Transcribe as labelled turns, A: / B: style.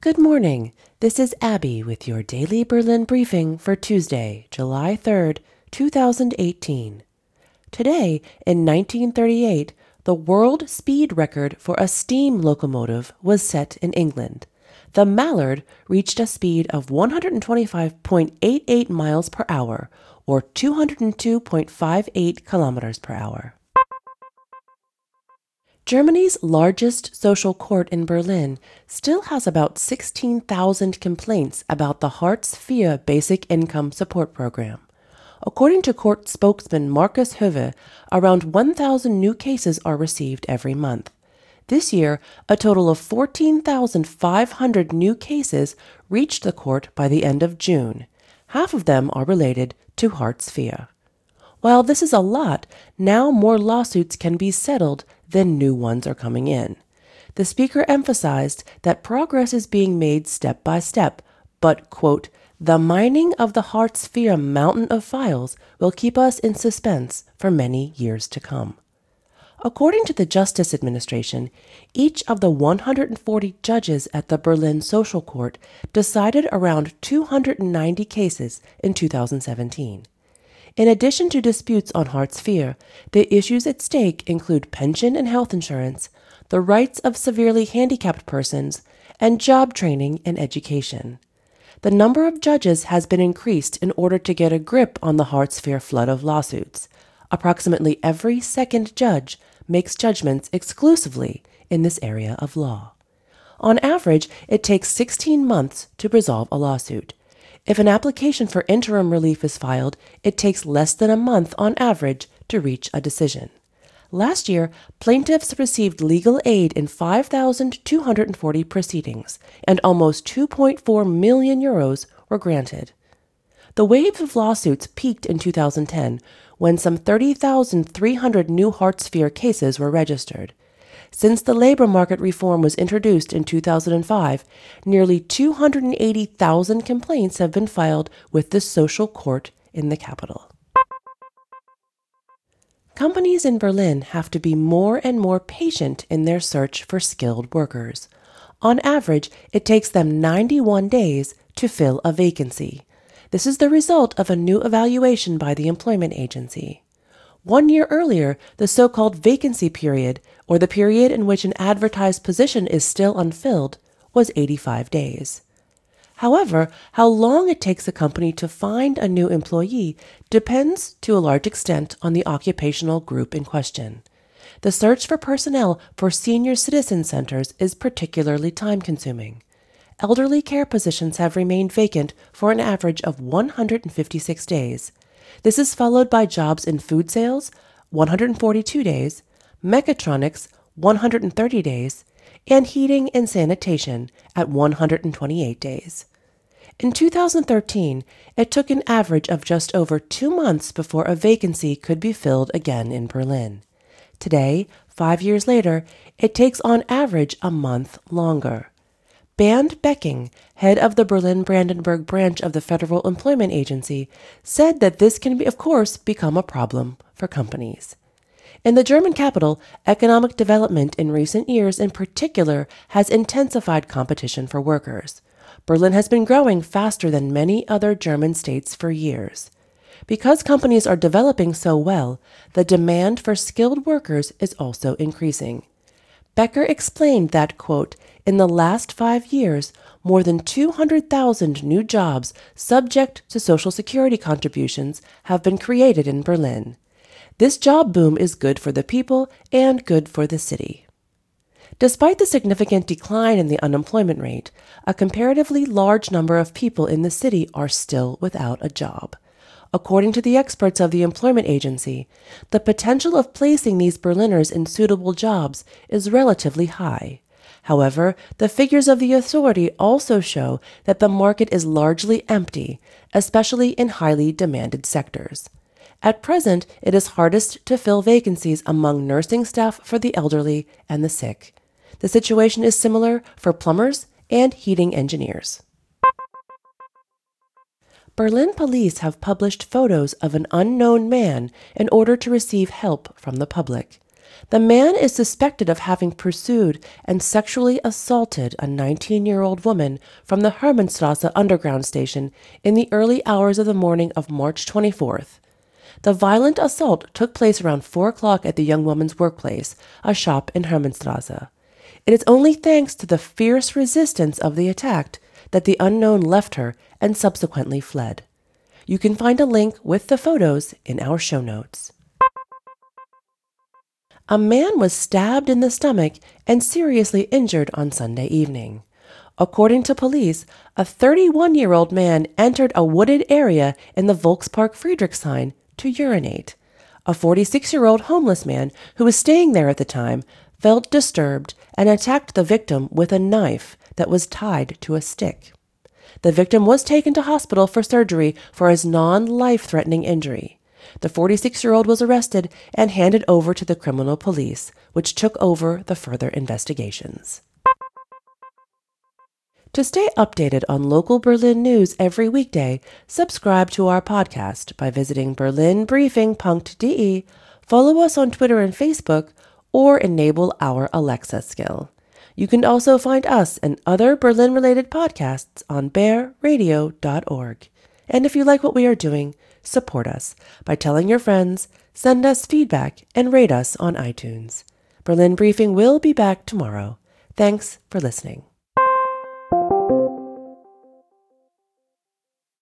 A: Good morning. This is Abby with your daily Berlin briefing for Tuesday, July 3rd, 2018. Today, in 1938, the world speed record for a steam locomotive was set in England. The Mallard reached a speed of 125.88 miles per hour, or 202.58 kilometers per hour. Germany's largest social court in Berlin still has about 16,000 complaints about the Hartz-IV basic income support program. According to court spokesman Markus Höwe, around 1,000 new cases are received every month. This year, a total of 14,500 new cases reached the court by the end of June. Half of them are related to Hartz-IV. While this is a lot, now more lawsuits can be settled than new ones are coming in. The speaker emphasized that progress is being made step by step, but, quote, the mining of the Hartz-IV mountain of files will keep us in suspense for many years to come. According to the Justice Administration, each of the 140 judges at the Berlin Social Court decided around 290 cases in 2017. In addition to disputes on Hartz-IV, the issues at stake include pension and health insurance, the rights of severely handicapped persons, and job training and education. The number of judges has been increased in order to get a grip on the Hartz-IV flood of lawsuits. Approximately every second judge makes judgments exclusively in this area of law. On average, it takes 16 months to resolve a lawsuit. If an application for interim relief is filed, it takes less than a month on average to reach a decision. Last year, plaintiffs received legal aid in 5,240 proceedings, and almost 2.4 million euros were granted. The wave of lawsuits peaked in 2010, when some 30,300 new Hartz-IV cases were registered. Since the labor market reform was introduced in 2005, nearly 280,000 complaints have been filed with the social court in the capital. Companies in Berlin have to be more and more patient in their search for skilled workers. On average, it takes them 91 days to fill a vacancy. This is the result of a new evaluation by the employment agency. 1 year earlier, the so-called vacancy period, or the period in which an advertised position is still unfilled, was 85 days. However, how long it takes a company to find a new employee depends to a large extent on the occupational group in question. The search for personnel for senior citizen centers is particularly time-consuming. Elderly care positions have remained vacant for an average of 156 days. This is followed by jobs in food sales, 142 days, mechatronics, 130 days, and heating and sanitation at 128 days. In 2013, it took an average of just over 2 months before a vacancy could be filled again in Berlin. Today, 5 years later, it takes on average a month longer. Bernd Becking, head of the Berlin-Brandenburg branch of the Federal Employment Agency, said that this can, of course, become a problem for companies. In the German capital, economic development in recent years in particular has intensified competition for workers. Berlin has been growing faster than many other German states for years. Because companies are developing so well, the demand for skilled workers is also increasing. Becker explained that, quote, in the last 5 years, more than 200,000 new jobs subject to Social Security contributions have been created in Berlin. This job boom is good for the people and good for the city. Despite the significant decline in the unemployment rate, a comparatively large number of people in the city are still without a job. According to the experts of the employment agency, the potential of placing these Berliners in suitable jobs is relatively high. However, the figures of the authority also show that the market is largely empty, especially in highly demanded sectors. At present, it is hardest to fill vacancies among nursing staff for the elderly and the sick. The situation is similar for plumbers and heating engineers. Berlin police have published photos of an unknown man in order to receive help from the public. The man is suspected of having pursued and sexually assaulted a 19-year-old woman from the Hermannstrasse underground station in the early hours of the morning of March 24th. The violent assault took place around 4 o'clock at the young woman's workplace, a shop in Hermannstrasse. It is only thanks to the fierce resistance of the attacked that the unknown left her and subsequently fled. You can find a link with the photos in our show notes. A man was stabbed in the stomach and seriously injured on Sunday evening. According to police, a 31-year-old man entered a wooded area in the Volkspark Friedrichshain to urinate. A 46-year-old homeless man who was staying there at the time felt disturbed and attacked the victim with a knife that was tied to a stick. The victim was taken to hospital for surgery for his non-life-threatening injury. The 46-year-old was arrested and handed over to the criminal police, which took over the further investigations. To stay updated on local Berlin news every weekday, subscribe to our podcast by visiting berlinbriefing.de, follow us on Twitter and Facebook, or enable our Alexa skill. You can also find us and other Berlin-related podcasts on bearradio.org. And if you like what we are doing, support us by telling your friends, send us feedback, and rate us on iTunes. Berlin Briefing will be back tomorrow. Thanks for listening.